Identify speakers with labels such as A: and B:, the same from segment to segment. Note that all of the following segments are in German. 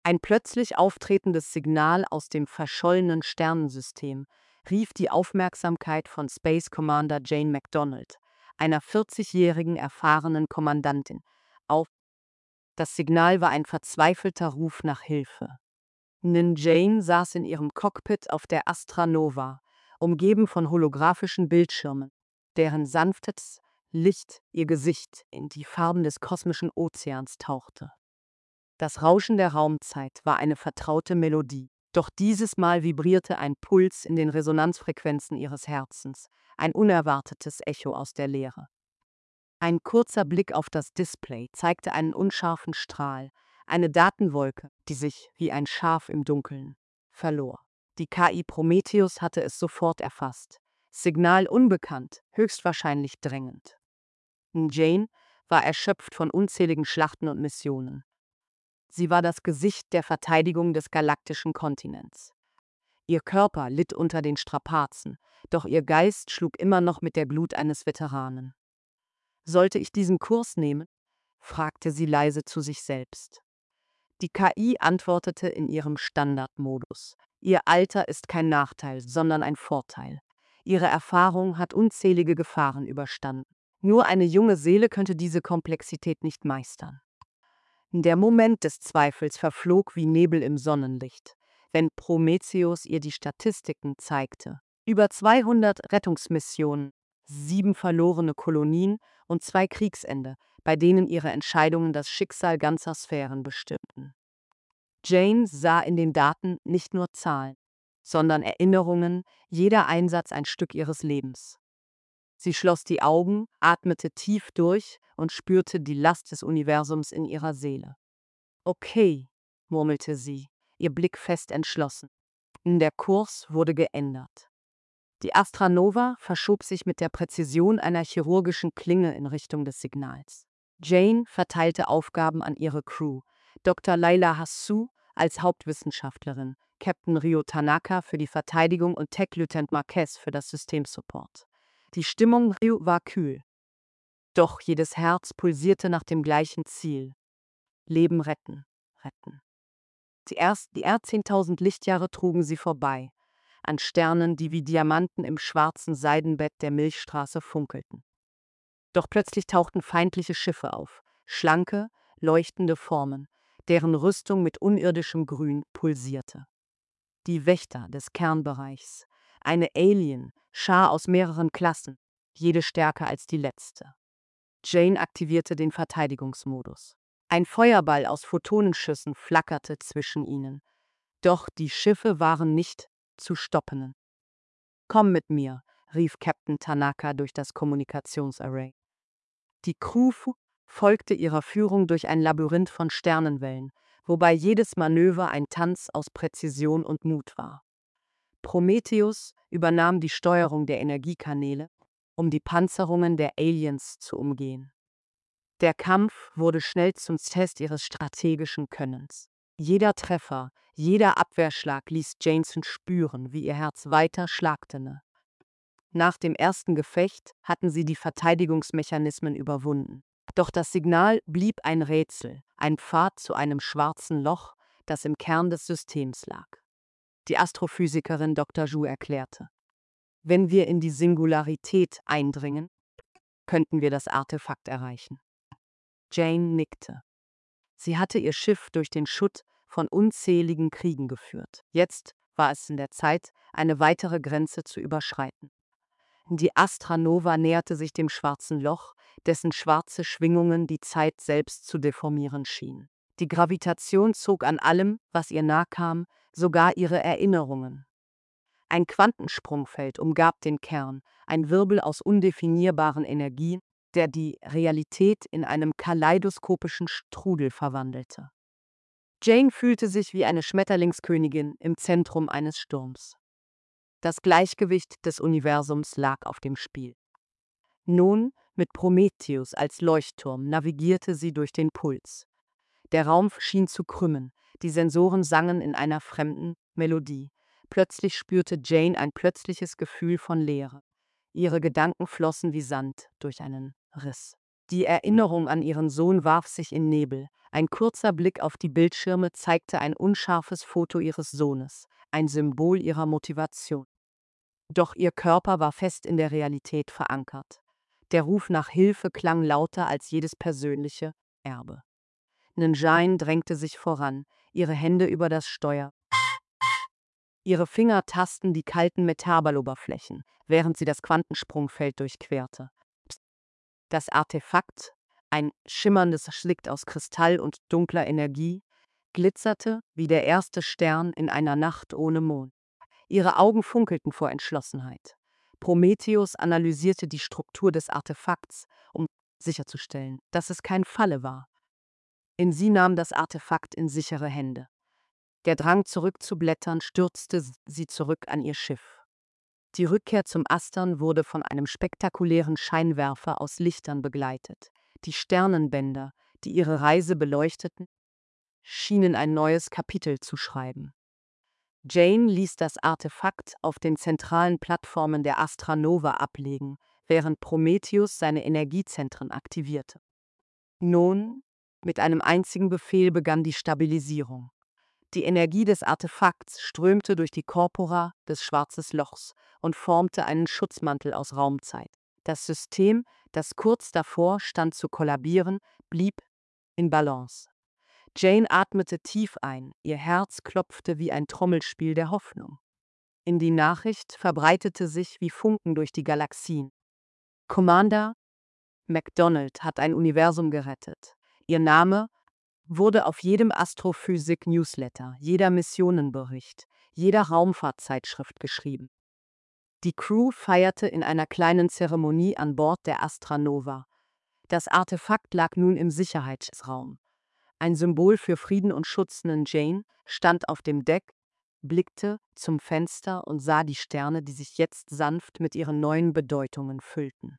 A: Ein plötzlich auftretendes Signal aus dem verschollenen Sternensystem rief die Aufmerksamkeit von Space Commander Jane McDonald, einer 40-jährigen erfahrenen Kommandantin, auf. Das Signal war ein verzweifelter Ruf nach Hilfe. Nin Jane saß in ihrem Cockpit auf der Astra Nova, umgeben von holographischen Bildschirmen, deren sanftes Licht ihr Gesicht in die Farben des kosmischen Ozeans tauchte. Das Rauschen der Raumzeit war eine vertraute Melodie, doch dieses Mal vibrierte ein Puls in den Resonanzfrequenzen ihres Herzens, ein unerwartetes Echo aus der Leere. Ein kurzer Blick auf das Display zeigte einen unscharfen Strahl, eine Datenwolke, die sich wie ein Schaf im Dunkeln verlor. Die KI Prometheus hatte es sofort erfasst. Signal unbekannt, höchstwahrscheinlich drängend. Jane war erschöpft von unzähligen Schlachten und Missionen. Sie war das Gesicht der Verteidigung des galaktischen Kontinents. Ihr Körper litt unter den Strapazen, doch ihr Geist schlug immer noch mit der Glut eines Veteranen. »Sollte ich diesen Kurs nehmen?« fragte sie leise zu sich selbst. Die KI antwortete in ihrem Standardmodus. Ihr Alter ist kein Nachteil, sondern ein Vorteil. Ihre Erfahrung hat unzählige Gefahren überstanden. Nur eine junge Seele könnte diese Komplexität nicht meistern. Der Moment des Zweifels verflog wie Nebel im Sonnenlicht, wenn Prometheus ihr die Statistiken zeigte. Über 200 Rettungsmissionen, 7 verlorene Kolonien und 2 Kriegsende, bei denen ihre Entscheidungen das Schicksal ganzer Sphären bestimmten. Jane sah in den Daten nicht nur Zahlen, sondern Erinnerungen, jeder Einsatz ein Stück ihres Lebens. Sie schloss die Augen, atmete tief durch und spürte die Last des Universums in ihrer Seele. »Okay«, murmelte sie, ihr Blick fest entschlossen. Der Kurs wurde geändert. Die Astra Nova verschob sich mit der Präzision einer chirurgischen Klinge in Richtung des Signals. Jane verteilte Aufgaben an ihre Crew. Dr. Laila Hassou als Hauptwissenschaftlerin, Captain Ryo Tanaka für die Verteidigung und Tech Lieutenant Marquez für das Systemsupport. Die Stimmung Ryo war kühl. Doch jedes Herz pulsierte nach dem gleichen Ziel. Leben retten, retten. Die 10.000 Lichtjahre trugen sie vorbei, an Sternen, die wie Diamanten im schwarzen Seidenbett der Milchstraße funkelten. Doch plötzlich tauchten feindliche Schiffe auf, schlanke, leuchtende Formen, deren Rüstung mit unirdischem Grün pulsierte. Die Wächter des Kernbereichs, eine Alien-Schar aus mehreren Klassen, jede stärker als die letzte. Jane aktivierte den Verteidigungsmodus. Ein Feuerball aus Photonenschüssen flackerte zwischen ihnen. Doch die Schiffe waren nicht zu stoppen. »Komm mit mir«, rief Captain Tanaka durch das Kommunikationsarray. Die Crew folgte ihrer Führung durch ein Labyrinth von Sternenwellen, wobei jedes Manöver ein Tanz aus Präzision und Mut war. Prometheus übernahm die Steuerung der Energiekanäle, um die Panzerungen der Aliens zu umgehen. Der Kampf wurde schnell zum Test ihres strategischen Könnens. Jeder Treffer, jeder Abwehrschlag ließ Jameson spüren, wie ihr Herz weiter schlagte. Nach dem ersten Gefecht hatten sie die Verteidigungsmechanismen überwunden. Doch das Signal blieb ein Rätsel, ein Pfad zu einem schwarzen Loch, das im Kern des Systems lag. Die Astrophysikerin Dr. Zhu erklärte: Wenn wir in die Singularität eindringen, könnten wir das Artefakt erreichen. Jane nickte. Sie hatte ihr Schiff durch den Schutt von unzähligen Kriegen geführt. Jetzt war es in der Zeit, eine weitere Grenze zu überschreiten. Die Astra Nova näherte sich dem schwarzen Loch, dessen schwarze Schwingungen die Zeit selbst zu deformieren schienen. Die Gravitation zog an allem, was ihr nahe kam, sogar ihre Erinnerungen. Ein Quantensprungfeld umgab den Kern, ein Wirbel aus undefinierbaren Energien, der die Realität in einem kaleidoskopischen Strudel verwandelte. Jane fühlte sich wie eine Schmetterlingskönigin im Zentrum eines Sturms. Das Gleichgewicht des Universums lag auf dem Spiel. Nun, mit Prometheus als Leuchtturm, navigierte sie durch den Puls. Der Raum schien zu krümmen, die Sensoren sangen in einer fremden Melodie. Plötzlich spürte Jane ein plötzliches Gefühl von Leere. Ihre Gedanken flossen wie Sand durch einen Riss. Die Erinnerung an ihren Sohn warf sich in Nebel. Ein kurzer Blick auf die Bildschirme zeigte ein unscharfes Foto ihres Sohnes, ein Symbol ihrer Motivation. Doch ihr Körper war fest in der Realität verankert. Der Ruf nach Hilfe klang lauter als jedes persönliche Erbe. N'Jane drängte sich voran, ihre Hände über das Steuer. Ihre Finger tasten die kalten Metallballoberflächen, während sie das Quantensprungfeld durchquerte. Das Artefakt, ein schimmerndes Schlick aus Kristall und dunkler Energie, glitzerte wie der erste Stern in einer Nacht ohne Mond. Ihre Augen funkelten vor Entschlossenheit. Prometheus analysierte die Struktur des Artefakts, um sicherzustellen, dass es kein Falle war. In sie nahm das Artefakt in sichere Hände. Der Drang zurückzublättern stürzte sie zurück an ihr Schiff. Die Rückkehr zum Astern wurde von einem spektakulären Scheinwerfer aus Lichtern begleitet. Die Sternenbänder, die ihre Reise beleuchteten, schienen ein neues Kapitel zu schreiben. Jane ließ das Artefakt auf den zentralen Plattformen der Astra Nova ablegen, während Prometheus seine Energiezentren aktivierte. Nun, mit einem einzigen Befehl begann die Stabilisierung. Die Energie des Artefakts strömte durch die Corpora des Schwarzen Lochs und formte einen Schutzmantel aus Raumzeit. Das System, das kurz davor stand zu kollabieren, blieb in Balance. Jane atmete tief ein, ihr Herz klopfte wie ein Trommelspiel der Hoffnung. In die Nachricht verbreitete sich wie Funken durch die Galaxien. Commander MacDonald hat ein Universum gerettet. Ihr Name wurde auf jedem Astrophysik-Newsletter, jeder Missionenbericht, jeder Raumfahrtzeitschrift geschrieben. Die Crew feierte in einer kleinen Zeremonie an Bord der Astra Nova. Das Artefakt lag nun im Sicherheitsraum. Ein Symbol für Frieden und Schutz. Jane stand auf dem Deck, blickte zum Fenster und sah die Sterne, die sich jetzt sanft mit ihren neuen Bedeutungen füllten.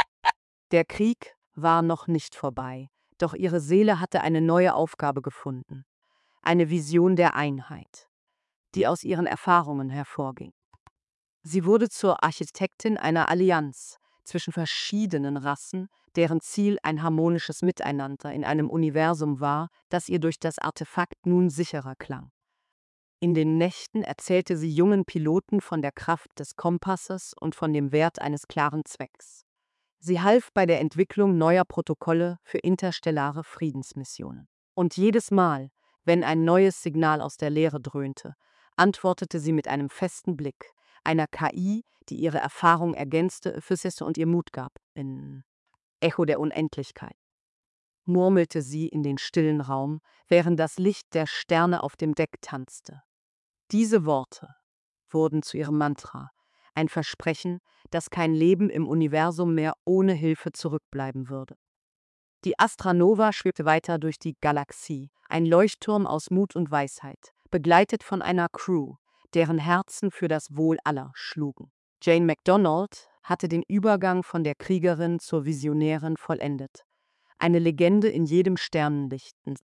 A: Der Krieg war noch nicht vorbei, doch ihre Seele hatte eine neue Aufgabe gefunden. Eine Vision der Einheit, die aus ihren Erfahrungen hervorging. Sie wurde zur Architektin einer Allianz zwischen verschiedenen Rassen, deren Ziel ein harmonisches Miteinander in einem Universum war, das ihr durch das Artefakt nun sicherer klang. In den Nächten erzählte sie jungen Piloten von der Kraft des Kompasses und von dem Wert eines klaren Zwecks. Sie half bei der Entwicklung neuer Protokolle für interstellare Friedensmissionen. Und jedes Mal, wenn ein neues Signal aus der Leere dröhnte, antwortete sie mit einem festen Blick, einer KI, die ihre Erfahrung ergänzte, fütterte und ihr Mut gab. In Echo der Unendlichkeit murmelte sie in den stillen Raum, während das Licht der Sterne auf dem Deck tanzte. Diese Worte wurden zu ihrem Mantra, ein Versprechen, dass kein Leben im Universum mehr ohne Hilfe zurückbleiben würde. Die Astra Nova schwebte weiter durch die Galaxie, ein Leuchtturm aus Mut und Weisheit, begleitet von einer Crew, deren Herzen für das Wohl aller schlugen. Jane MacDonald hatte den Übergang von der Kriegerin zur Visionärin vollendet. Eine Legende in jedem Sternenlicht.